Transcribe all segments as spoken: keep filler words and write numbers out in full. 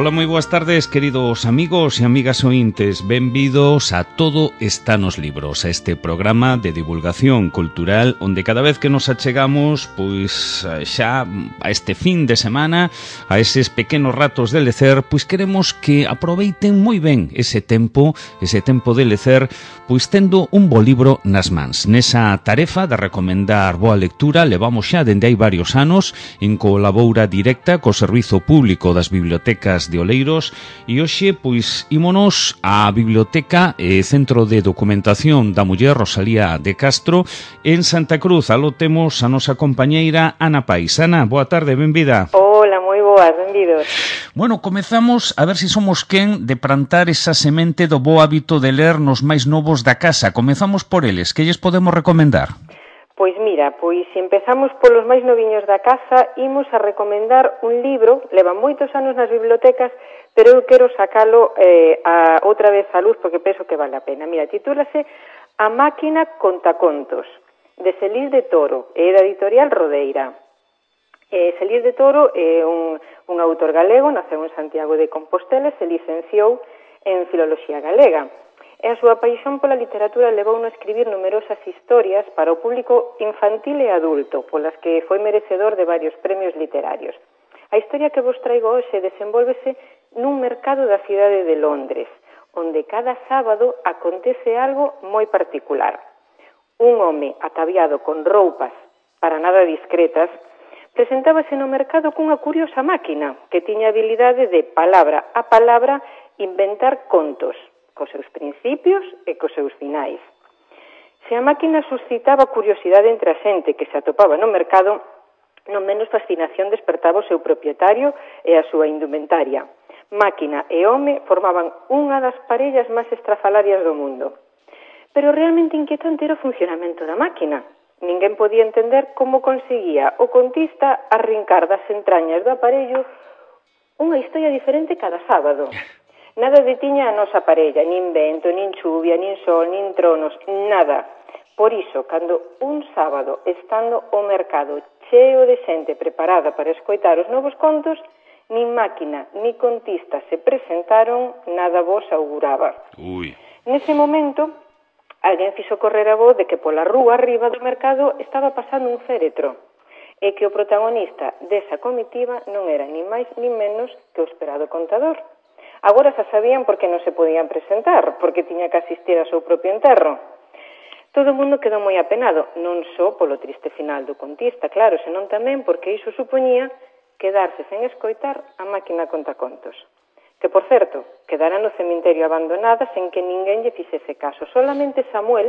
Ola, moi boas tardes, queridos amigos e amigas ointes. Benvidos a Todo está nos libros, a este programa de divulgación cultural onde cada vez que nos achegamos, pois xa a este fin de semana, a eses pequenos ratos de lecer, pois queremos que aproveiten moi ben ese tempo, ese tempo de lecer, pois tendo un bo libro nas mans. Nesa tarefa de recomendar boa lectura levamos xa dende hai varios anos en colabora directa co Servizo Público das Bibliotecas de Oleiros e hoxe, pois, ímonos á Biblioteca e Centro de Documentación da Muller Rosalía de Castro en Santa Cruz. Aló temos a nosa compañeira Ana Pais. Ana, boa tarde, benvida. Hola, moi boas, benvidos. Bueno, comezamos a ver se si somos quen de plantar esa semente do bo hábito de ler nos máis novos da casa. Comezamos por eles, que lles podemos recomendar? Pois mira, pois se empezamos polos máis noviños da casa, imos a recomendar un libro, leva moitos anos nas bibliotecas, pero eu quero sacalo eh, a, outra vez á luz porque penso que vale a pena. Mira, titúlase A máquina contacontos, de Celís de Toro, é da editorial Rodeira. Eh, Celís de Toro é un, un autor galego, naceu en Santiago de Compostela e se licenciou en Filoloxía Galega. E a súa paixón pola literatura levouno a escribir numerosas historias para o público infantil e adulto, polas que foi merecedor de varios premios literarios. A historia que vos traigo hoxe desenvólvese nun mercado da cidade de Londres, onde cada sábado acontece algo moi particular. Un home ataviado con roupas para nada discretas presentábase no mercado cunha curiosa máquina que tiña habilidade de palabra a palabra inventar contos, cos seus principios e cos seus finais. Se a máquina suscitaba curiosidade entre a xente que se atopaba no mercado, non menos fascinación despertaba o seu propietario e a súa indumentaria. Máquina e home formaban unha das parellas máis estrafalarias do mundo. Pero realmente inquietante era o funcionamento da máquina. Ninguén podía entender como conseguía o contista arrincar das entrañas do aparello unha historia diferente cada sábado. Nada detiña a nosa parella, nin vento, nin chuvia, nin sol, nin tronos, nada. Por iso, cando un sábado, estando o mercado cheo de xente preparada para escoitar os novos contos, nin máquina, ni contista se presentaron, nada vos auguraba. Ui. Nese momento, alguén fixo correr a voz de que pola rúa arriba do mercado estaba pasando un féretro e que o protagonista desa comitiva non era ni máis ni menos que o esperado contador. Agora xa sabían por que non se podían presentar, porque tiña que asistir ao seu propio enterro. Todo o mundo quedou moi apenado, non só polo triste final do contista, claro, senón tamén porque iso supoñía quedarse sen escoitar a máquina contacontos. Que, por certo, quedara no cemiterio abandonada sen que ninguén lle fixese caso. Solamente Samuel,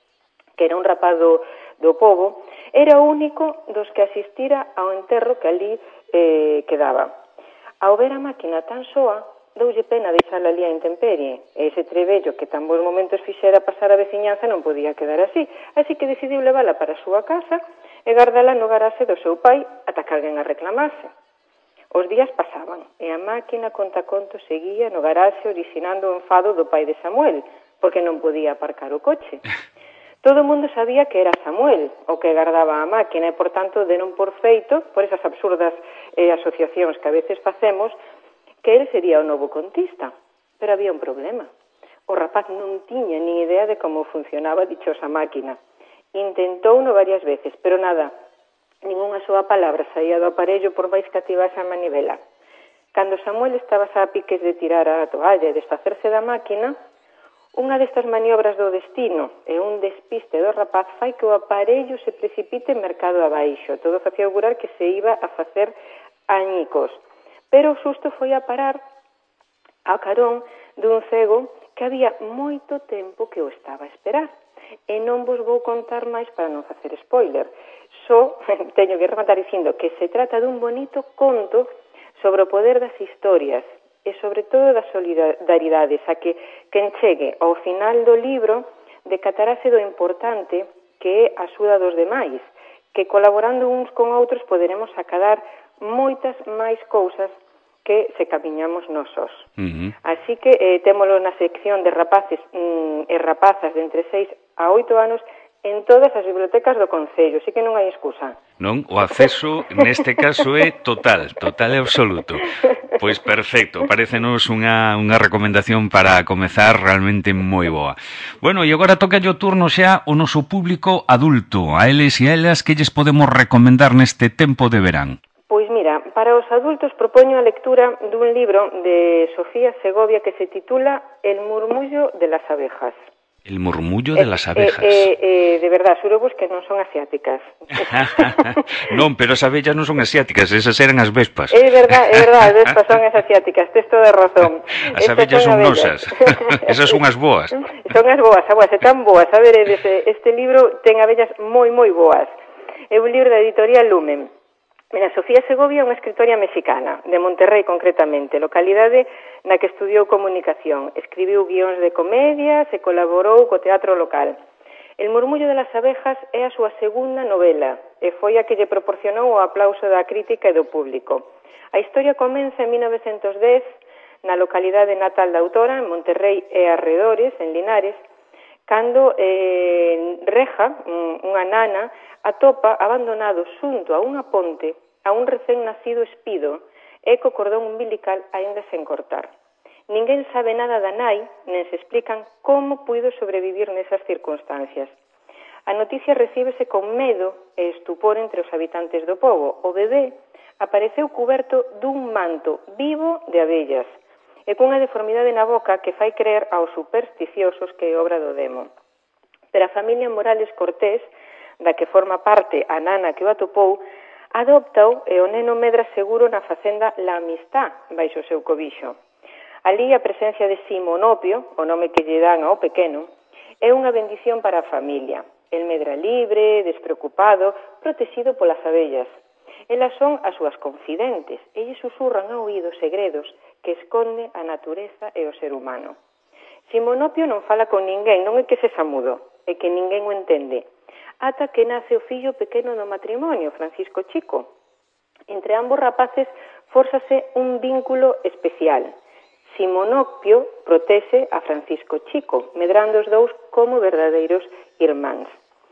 que era un rapaz do, do pobo, era o único dos que asistira ao enterro que ali eh, quedaba. Ao ver a máquina tan soa, doulle pena deixala ali a intemperie. E ese trebello que tan bons momentos fixera pasar a veciñanza non podía quedar así. Así que decidiu levala para a súa casa e guardala no garaxe do seu pai ata que alguén a reclamase. Os días pasaban e a máquina contacontos seguía no garaxe originando o enfado do pai de Samuel, porque non podía aparcar o coche. Todo o mundo sabía que era Samuel o que guardaba a máquina e, por tanto, deron por feito, por esas absurdas eh, asociacións que a veces facemos, que ele sería o novo contista. Pero había un problema. O rapaz non tiña ni idea de como funcionaba a dichosa máquina. Intentouno varias veces, pero nada, ningunha soa palabra saía do aparello por máis que ativase a manivela. Cando Samuel estaba xa a piques de tirar a toalla e desfacerse da máquina, unha destas maniobras do destino e un despiste do rapaz fai que o aparello se precipite mercado abaixo. Todo facía augurar que se iba a facer añicos. Pero o susto foi a parar a carón dun cego que había moito tempo que o estaba a esperar. E non vos vou contar máis para non facer spoiler. Só teño que rematar dicindo que se trata dun bonito conto sobre o poder das historias e sobre todo das solidaridades, a que quen chegue ao final do libro decatarase do importante que é a axuda dos demais, que colaborando uns con outros poderemos acadar moitas máis cousas que se camiñamos nós sós. Uh-huh. Así que eh, témolo na sección de rapaces mm, e rapazas de entre seis a oito anos en todas as bibliotecas do Concello, así que non hai excusa. Non, o acceso neste caso é total, total e absoluto. Pois perfecto, parécenos unha, unha recomendación para comezar realmente moi boa. Bueno, e agora toca o turno xa o noso público adulto. A eles e a elas, que lles podemos recomendar neste tempo de verán? Pois mira, para os adultos propoño a lectura dun libro de Sofía Segovia que se titula El murmullo de las abejas. El murmullo de las abejas. Eh, eh, eh, de verdad, xurobos que non son asiáticas. Non, pero as abellas non son asiáticas, esas eran as vespas. É verdad, é verdad, as vespas son as asiáticas, tes toda razón. As abellas son nosas, esas son as boas. Son as boas, as boas, e tan boas, a ver, este libro ten abellas moi, moi boas. É un libro da editorial Lumen. Mira, Sofía Segovia é unha escritora mexicana, de Monterrey concretamente, localidade na que estudiou comunicación. Escribiu guións de comedias e colaborou co teatro local. El murmullo de las abejas é a súa segunda novela e foi a que lle proporcionou o aplauso da crítica e do público. A historia comeza en mil novecentos dez na localidade natal da autora, en Monterrey e arredores, en Linares, cando eh, Reja, unha nana, atopa abandonado xunto a unha ponte a un recén nacido espido e co cordón umbilical aínda sen cortar. Ninguén sabe nada da nai, nen se explican como puido sobrevivir nesas circunstancias. A noticia recíbese con medo e estupor entre os habitantes do pobo. O bebé apareceu cuberto dun manto vivo de abellas e cunha deformidade na boca que fai creer aos supersticiosos que é obra do demo. Pero a familia Morales Cortés, da que forma parte a nana que o atopou, adopta-o e o neno medra seguro na facenda La Amistad, baixo o seu cobixo. Alí a presencia de Simonopio, o nome que lle dan ao pequeno, é unha bendición para a familia. El medra libre, despreocupado, protegido polas abellas. Elas son as súas confidentes e lle susurran ao oído segredos que esconde a natureza e o ser humano. Simonopio non fala con ninguén, non é que sexa mudo, é que ninguén o entende. Ata que nace o fillo pequeno do matrimonio, Francisco Chico. Entre ambos rapaces fórzase un vínculo especial. Simonopio protese a Francisco Chico, medrando os dous como verdadeiros irmáns.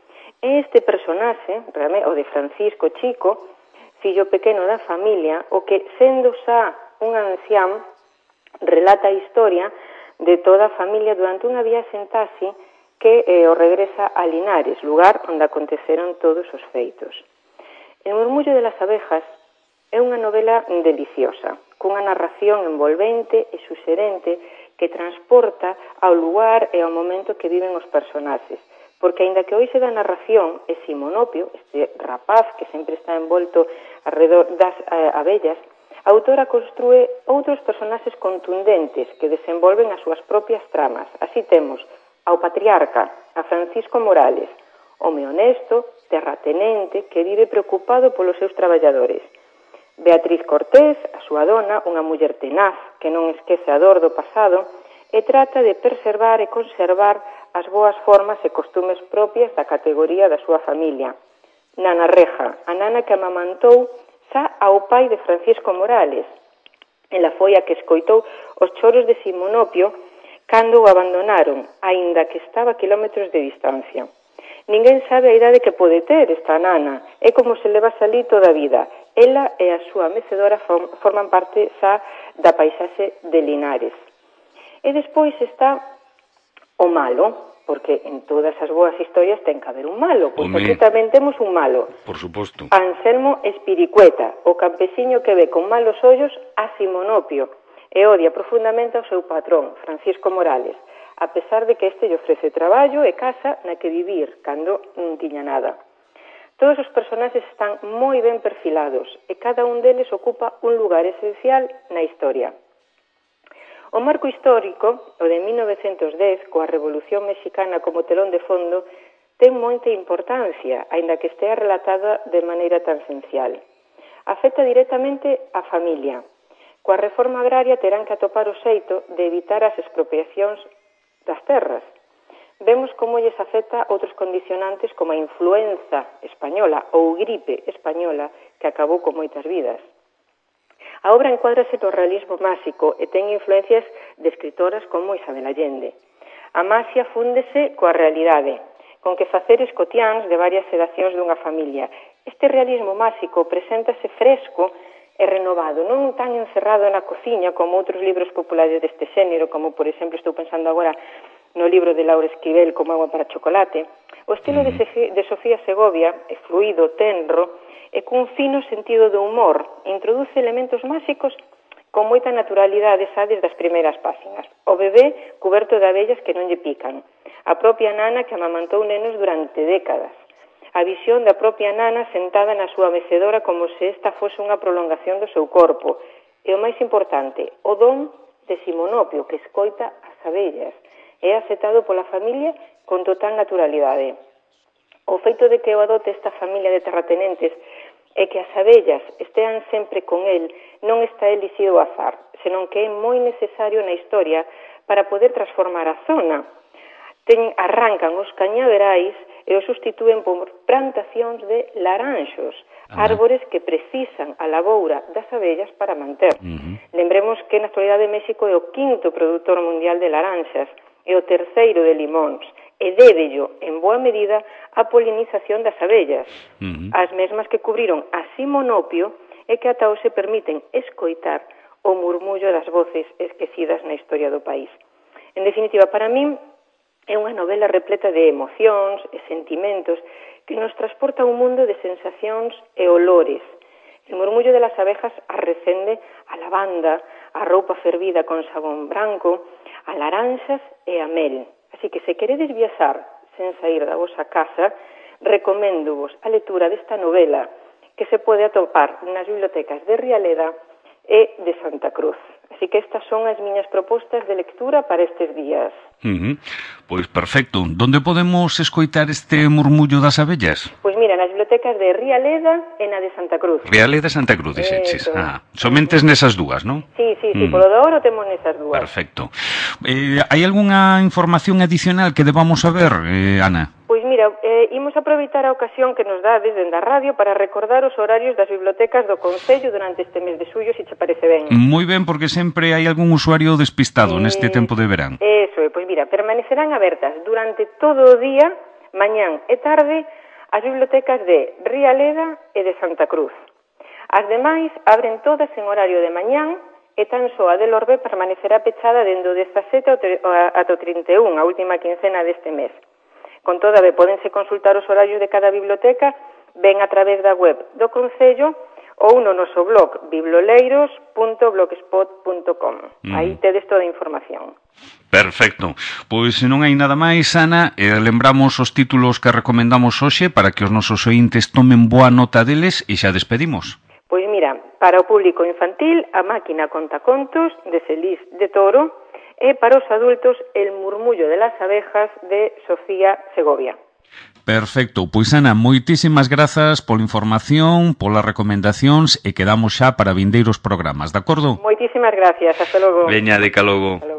Este personaxe, o de Francisco Chico, fillo pequeno da familia, o que, sendo xa un ancián, relata a historia de toda a familia durante unha viaxe en taxi que eh, o regresa a Linares, lugar onde aconteceron todos os feitos. El murmullo de las abejas é unha novela deliciosa, cunha narración envolvente e suxerente que transporta ao lugar e ao momento que viven os personaxes, porque aínda que hoxe da narración é Simonopio, este rapaz que sempre está envolto alrededor das eh, abellas, a autora construe outros personaxes contundentes que desenvolven as súas propias tramas. Así temos ao patriarca, a Francisco Morales, home honesto, terratenente, que vive preocupado polos seus traballadores. Beatriz Cortés, a súa dona, unha muller tenaz que non esquece a dor do pasado e trata de preservar e conservar as boas formas e costumes propias da categoría da súa familia. Nana Reja, a nana que amamantou xa ao pai de Francisco Morales. Ela foi a que escoitou os choros de Simonopio cando o abandonaron, aínda que estaba a kilómetros de distancia. Ninguén sabe a idade que pode ter esta nana, é como se leva salí toda a vida. Ela e a súa mecedora forman parte xa da paisaxe de Linares. E despois está o malo, porque en todas as boas historias ten que haber un malo, pois aquí tamén temos un malo. Por suposto. Anselmo Espiricueta, o campesiño que ve con malos ollos a Simonopio, e odia profundamente ao seu patrón, Francisco Morales, a pesar de que este lle ofrece traballo e casa na que vivir, cando non tiña nada. Todos os personaxes están moi ben perfilados e cada un deles ocupa un lugar esencial na historia. O marco histórico, o de mil novecentos dez, coa Revolución Mexicana como telón de fondo, ten moita importancia, aínda que estea relatada de maneira tan esencial. Afecta directamente a familia. Coa reforma agraria terán que atopar o xeito de evitar as expropiacións das terras. Vemos como lles afecta outros condicionantes como a influenza española ou gripe española que acabou con moitas vidas. A obra encuádrase no realismo máxico e ten influencias de escritoras como Isabel Allende. A maxia fúndese coa realidade. con que faceres cotiáns de varias xeracións dunha familia. Este realismo máxico preséntase fresco e renovado, non tan encerrado na cociña como outros libros populares deste xénero, como, por exemplo, estou pensando agora no libro de Laura Esquivel, Como agua para chocolate. O estilo de, de Sofía Segovia é fluido, tenro, e cun fino sentido do humor, introduce elementos máxicos con moita naturalidade xa desde as primeiras páxinas. O bebé cuberto de abellas que non lle pican. A propia nana que amamantou nenos durante décadas. A visión da propia nana sentada na súa mecedora como se esta fose unha prolongación do seu corpo. E o máis importante, o don de Simonopio, que escoita as abellas. É aceptado pola familia con total naturalidade. O feito de que o adote esta familia de terratenentes e que as abellas estean sempre con el non está elixido ao azar, senón que é moi necesario na historia para poder transformar a zona. Ten, arrancan os cañaverais e os sustitúen por plantacións de laranxos, ah. árbores que precisan a laboura das abellas para manter. Uh-huh. Lembremos que na actualidade México é o quinto produtor mundial de laranxas e o terceiro de limóns, e débello, en boa medida, a polinización das abellas, uh-huh. as mesmas que cubriron a Simonopio e que ata hoxe permiten escoitar o murmullo das voces esquecidas na historia do país. En definitiva, para min, é unha novela repleta de emocións e sentimentos que nos transporta a un mundo de sensacións e olores. El murmullo de las abejas arrecende a lavanda, a roupa fervida con sabón branco, a laranxas e a mel. Así que se queredes viaxar sen sair da vosa casa, recoméndovos a lectura desta novela que se pode atopar nas bibliotecas de Rialeda e de Santa Cruz. Así que estas son as miñas propostas de lectura para estes días. Uh-huh. Pois perfecto. Donde podemos escoitar este murmullo das abellas? Pois mira, nas bibliotecas de Rialeda e na de Santa Cruz. Rialeda e Santa Cruz, dixeches. Ah, somentes nesas dúas, non? Sí, sí, sí, mm. polo de oro temos nesas dúas. Perfecto. Eh, hai algunha información adicional que debamos saber, eh, Ana? Pois mira, eh, imos aproveitar a ocasión que nos dá desde a radio para recordar os horarios das bibliotecas do Concello durante este mes de xullo, se che parece ben. Moi ben, porque sempre hai algún usuario despistado eh, neste tempo de verán. Eso, pois mira, permanecerán abertas durante todo o día, mañán e tarde, as bibliotecas de Rialeda e de Santa Cruz. As demais abren todas en horario de mañán e tan só a de Lorbe permanecerá pechada dende o dezasete ata o trinta e un, a última quincena deste mes. Con toda, pódense consultar os horarios de cada biblioteca ben a través da web do Concello ou no noso blog bibloleiros punto blogspot punto com. Mm. Aí tedes toda a información. Perfecto. Pois se non hai nada máis, Ana, eh, lembramos os títulos que recomendamos hoxe para que os nosos ointes tomen boa nota deles e xa despedimos. Pois mira, para o público infantil, A máquina contacontos, de Celís de Toro, e para os adultos, El murmullo de las abejas, de Sofía Segovia. Perfecto. Pois, Ana, moitísimas grazas pola información, polas recomendacións e quedamos xa para vindeiros programas, de acordo? Moitísimas gracias. Hasta logo. Veña, de ca logo.